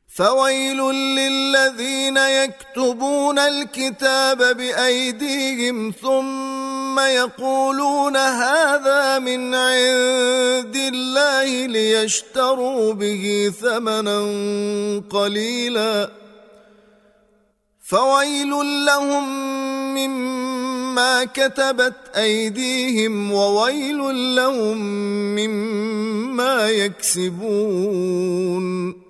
فويل للذين يكتبون الكتاب بأيديهم ثم يقولون هذا من عند الله ليشتروا به ثمنا قليلا فويل لهم مما كتبت أيديهم وويل لهم مما يكسبون